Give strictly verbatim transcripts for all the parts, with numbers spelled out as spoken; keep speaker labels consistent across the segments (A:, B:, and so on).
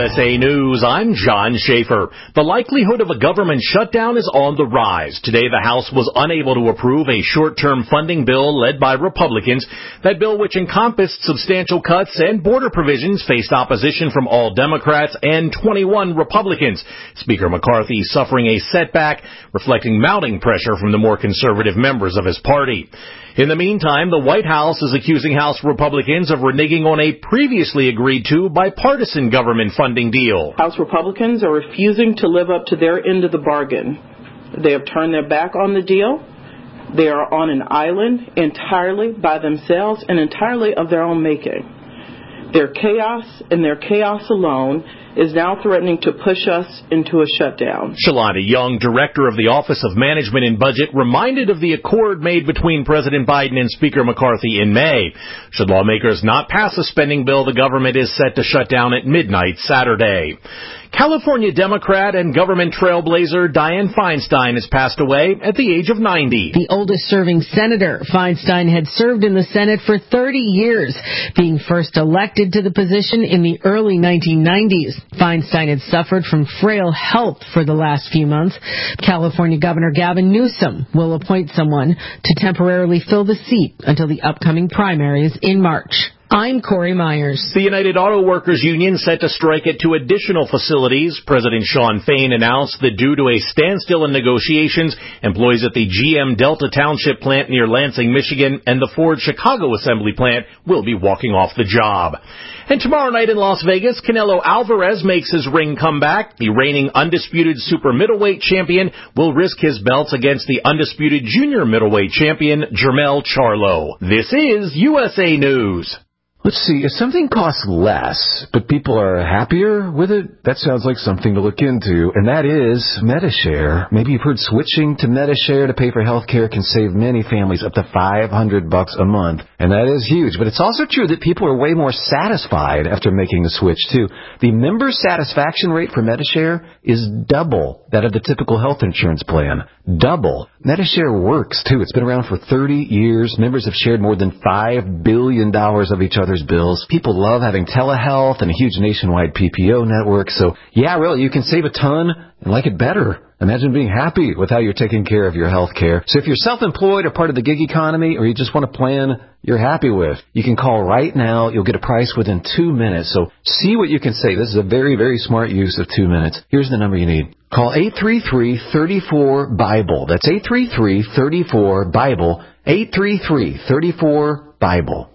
A: S A News, I'm John Schaefer. The likelihood of a government shutdown is on the rise. Today, the House was unable to approve a short-term funding bill led by Republicans. That bill, which encompassed substantial cuts and border provisions, faced opposition from all Democrats and twenty-one Republicans. Speaker McCarthy suffering a setback, reflecting mounting pressure from the more conservative members of his party. In the meantime, the White House is accusing House Republicans of reneging on a previously agreed-to bipartisan government funding deal.
B: House Republicans are refusing to live up to their end of the bargain. They have turned their back on the deal. They are on an island entirely by themselves and entirely of their own making. Their chaos and their chaos alone is now threatening to push us into a shutdown.
A: Shalanda Young, director of the Office of Management and Budget, reminded of the accord made between President Biden and Speaker McCarthy in May. Should lawmakers not pass a spending bill, the government is set to shut down at midnight Saturday. California Democrat and government trailblazer Dianne Feinstein has passed away at the age of ninety.
C: The oldest-serving senator, Feinstein had served in the Senate for thirty years, being first elected to the position in the early nineteen nineties. Feinstein had suffered from frail health for the last few months. California Governor Gavin Newsom will appoint someone to temporarily fill the seat until the upcoming primaries in March. I'm Corey Myers.
A: The United Auto Workers Union set to strike at two additional facilities. President Shawn Fain announced that due to a standstill in negotiations, employees at the G M Delta Township plant near Lansing, Michigan, and the Ford Chicago assembly plant will be walking off the job. And tomorrow night in Las Vegas, Canelo Alvarez makes his ring comeback. The reigning undisputed super middleweight champion will risk his belts against the undisputed junior middleweight champion, Jermell Charlo. This is U S A News.
D: Let's see, if something costs less, but people are happier with it, that sounds like something to look into, and that is Medi-Share. Maybe you've heard switching to Medi-Share to pay for health care can save many families up to five hundred bucks a month, and that is huge. But it's also true that people are way more satisfied after making the switch, too. The member satisfaction rate for Medi-Share is double that of the typical health insurance plan. Double. Medi-Share works, too. It's been around for thirty years. Members have shared more than five billion dollars of each other's bills. People love having telehealth and a huge nationwide P P O network. So, yeah, really, you can save a ton and like it better. Imagine being happy with how you're taking care of your health care. So if you're self-employed or part of the gig economy or you just want a plan you're happy with, you can call right now. You'll get a price within two minutes. So see what you can save. This is a very, very smart use of two minutes. Here's the number you need. Call eight three three, three four, BIBLE. That's eight three three, three four, BIBLE. eight three three, three four, BIBLE.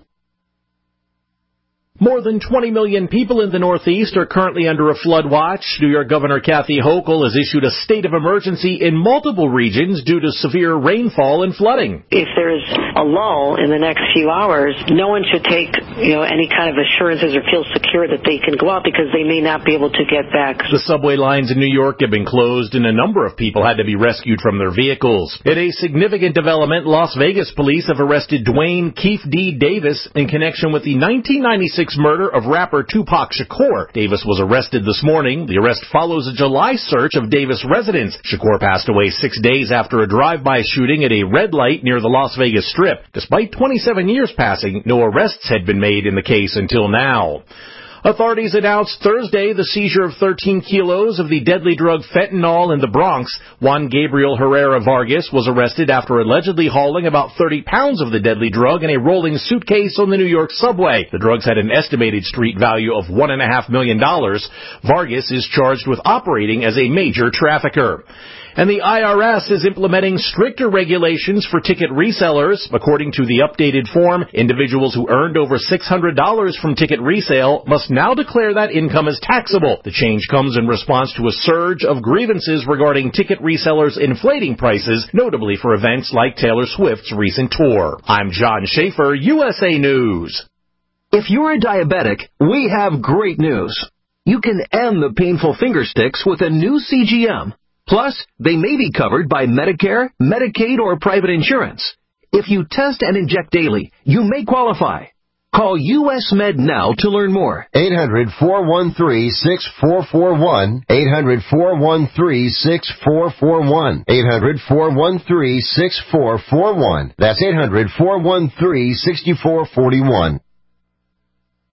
A: More than twenty million people in the Northeast are currently under a flood watch. New York Governor Kathy Hochul has issued a state of emergency in multiple regions due to severe rainfall and flooding.
E: If there's a lull in the next few hours, no one should take, you know, any kind of assurances or feel secure that they can go out because they may not be able to get back.
A: The subway lines in New York have been closed and a number of people had to be rescued from their vehicles. In a significant development, Las Vegas police have arrested Dwayne Keefe D. Davis in connection with the nineteen ninety-six murder of rapper Tupac Shakur. Davis was arrested this morning. The arrest follows a July search of Davis' residence. Shakur passed away six days after a drive-by shooting at a red light near the Las Vegas Strip. Despite twenty-seven years passing, no arrests had been made in the case until now. Authorities announced Thursday the seizure of thirteen kilos of the deadly drug fentanyl in the Bronx. Juan Gabriel Herrera Vargas was arrested after allegedly hauling about thirty pounds of the deadly drug in a rolling suitcase on the New York subway. The drugs had an estimated street value of one point five million dollars. Vargas is charged with operating as a major trafficker. And the I R S is implementing stricter regulations for ticket resellers. According to the updated form, individuals who earned over six hundred dollars from ticket resale must now declare that income as taxable. The change comes in response to a surge of grievances regarding ticket resellers inflating prices, notably for events like Taylor Swift's recent tour. I'm John Schaefer, U S A News.
F: If you're a diabetic, we have great news. You can end the painful finger sticks with a new C G M. Plus, they may be covered by Medicare, Medicaid, or private insurance. If you test and inject daily, you may qualify. Call U S Med now to learn more.
G: eight hundred, four one three, six four four one. eight hundred, four one three, six four four one. eight hundred, four one three, six four four one. That's eight hundred, four one three, six four four one.